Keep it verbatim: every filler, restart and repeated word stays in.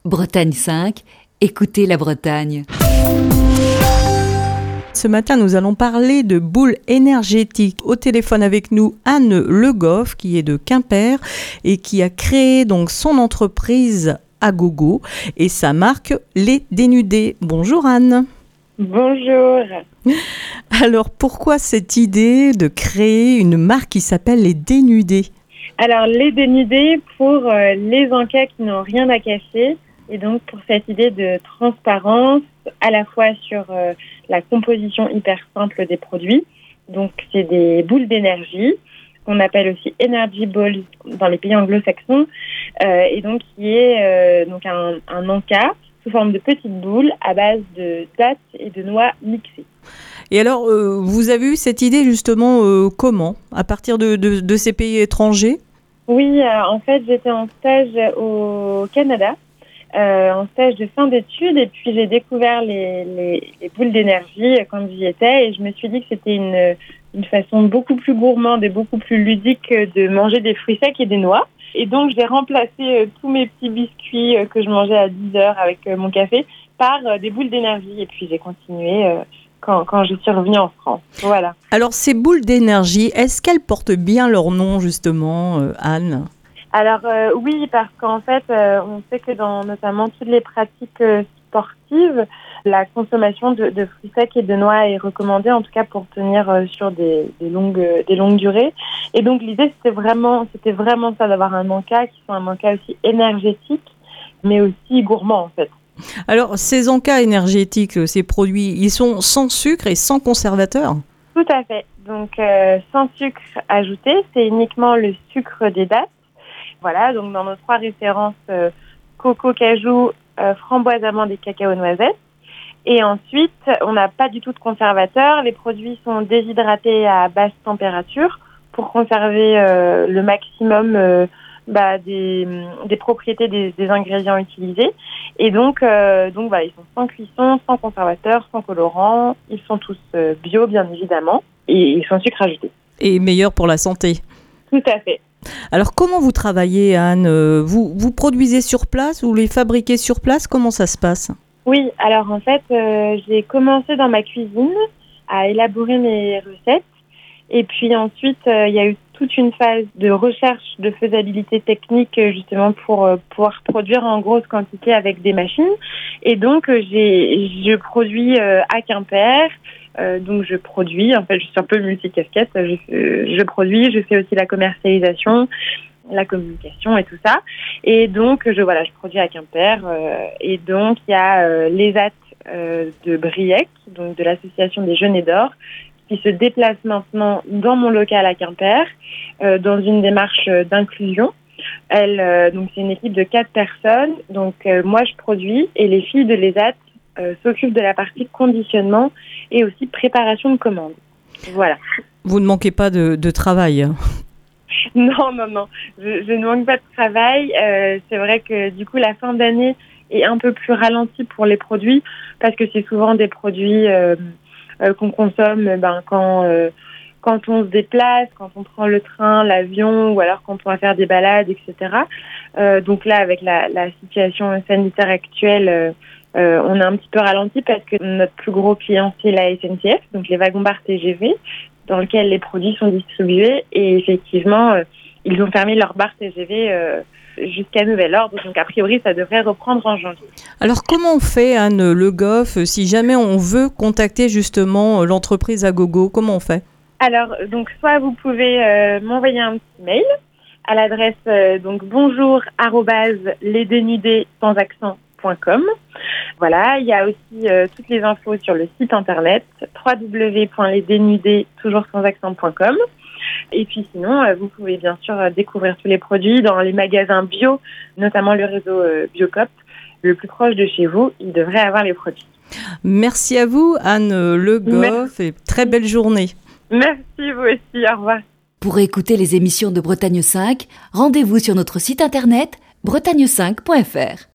Bretagne cinq, écoutez la Bretagne. Ce matin, nous allons parler de boules énergétiques. Au téléphone avec nous, Anne Le Goff, qui est de Quimper et qui a créé donc son entreprise Agogo et sa marque Les Dénudés. Bonjour Anne. Bonjour. Alors, pourquoi cette idée de créer une marque qui s'appelle Les Dénudés ? Alors, Les Dénudés pour euh, les encas qui n'ont rien à cacher. Et donc, pour cette idée de transparence, à la fois sur euh, la composition hyper simple des produits. Donc, c'est des boules d'énergie, qu'on appelle aussi Energy Balls dans les pays anglo-saxons. Euh, et donc, qui est euh, donc un, un encas sous forme de petites boules à base de dattes et de noix mixées. Et alors, euh, vous avez eu cette idée justement euh, comment ? À partir de, de, de ces pays étrangers ? Oui, euh, en fait, j'étais en stage au Canada. Euh, en stage de fin d'études, et puis j'ai découvert les, les, les boules d'énergie quand j'y étais, et je me suis dit que c'était une, une façon beaucoup plus gourmande et beaucoup plus ludique de manger des fruits secs et des noix. Et donc j'ai remplacé euh, tous mes petits biscuits euh, que je mangeais à dix heures avec euh, mon café par euh, des boules d'énergie, et puis j'ai continué euh, quand, quand je suis revenue en France. Voilà. Alors ces boules d'énergie, est-ce qu'elles portent bien leur nom justement, euh, Anne ? Alors euh, oui, parce qu'en fait, euh, on sait que dans notamment toutes les pratiques euh, sportives, la consommation de, de fruits secs et de noix est recommandée, en tout cas pour tenir euh, sur des, des longues des longues durées. Et donc l'idée, c'était vraiment c'était vraiment ça, d'avoir un encas qui soit un encas aussi énergétique, mais aussi gourmand en fait. Alors ces encas énergétiques, ces produits, ils sont sans sucre et sans conservateur ? Tout à fait. Donc euh, sans sucre ajouté, c'est uniquement le sucre des dattes. Voilà, donc dans nos trois références, euh, coco, cajou, euh, framboise, amande et cacao noisette. Et ensuite, on n'a pas du tout de conservateur. Les produits sont déshydratés à basse température pour conserver euh, le maximum euh, bah, des, des propriétés des, des ingrédients utilisés. Et donc, euh, donc bah, ils sont sans cuisson, sans conservateur, sans colorant. Ils sont tous euh, bio, bien évidemment, et sans sucre ajouté. Et meilleurs pour la santé. Tout à fait. Alors, comment vous travaillez, Anne ? vous, vous produisez sur place ? Vous les fabriquez sur place ? Comment ça se passe ? Oui, alors en fait, euh, j'ai commencé dans ma cuisine à élaborer mes recettes. Et puis ensuite, euh, il y a eu toute une phase de recherche de faisabilité technique justement pour euh, pouvoir produire en grosse quantité avec des machines. Et donc, euh, j'ai, je produis euh, à Quimper. Euh, donc je produis, en fait je suis un peu multicasquette, je, je produis, je fais aussi la commercialisation, la communication et tout ça. Et donc je voilà, je produis à Quimper euh, et donc il y a euh, l'E S A T euh, de Briec, donc de l'association des Jeûnés d'Or, qui se déplace maintenant dans mon local à Quimper euh, dans une démarche d'inclusion. Elle, euh, donc c'est une équipe de quatre personnes. Donc euh, moi je produis et les filles de l'E S A T Euh, s'occupe de la partie conditionnement et aussi préparation de commandes. Voilà. Vous ne manquez pas de, de travail ? Non, non, non. Je, je ne manque pas de travail. Euh, c'est vrai que du coup, la fin d'année est un peu plus ralentie pour les produits parce que c'est souvent des produits euh, euh, qu'on consomme ben, quand, euh, quand on se déplace, quand on prend le train, l'avion ou alors quand on va faire des balades, et cetera. Euh, donc là, avec la, la situation sanitaire actuelle, euh, Euh, on est un petit peu ralenti parce que notre plus gros client, c'est la S N C F, donc les wagons-bars T G V, dans lesquels les produits sont distribués. Et effectivement, euh, ils ont fermé leur bar T G V euh, jusqu'à nouvel ordre. Donc, a priori, ça devrait reprendre en janvier. Alors, comment on fait, Anne Le Goff, si jamais on veut contacter justement l'entreprise Agogo ? Comment on fait ? Alors, donc, soit vous pouvez euh, m'envoyer un petit mail à l'adresse euh, donc bonjour arobase lesdénudés sans accent point com. Voilà, il y a aussi euh, toutes les infos sur le site internet w w w point lesdénudés toujours sans accent point com. Et puis sinon, euh, vous pouvez bien sûr euh, découvrir tous les produits dans les magasins bio, notamment le réseau euh, Biocoop, le plus proche de chez vous. Il devrait avoir les produits. Merci à vous, Anne Le Goff, et très belle journée. Merci, vous aussi. Au revoir. Pour écouter les émissions de Bretagne cinq, rendez-vous sur notre site internet bretagne cinq point f r.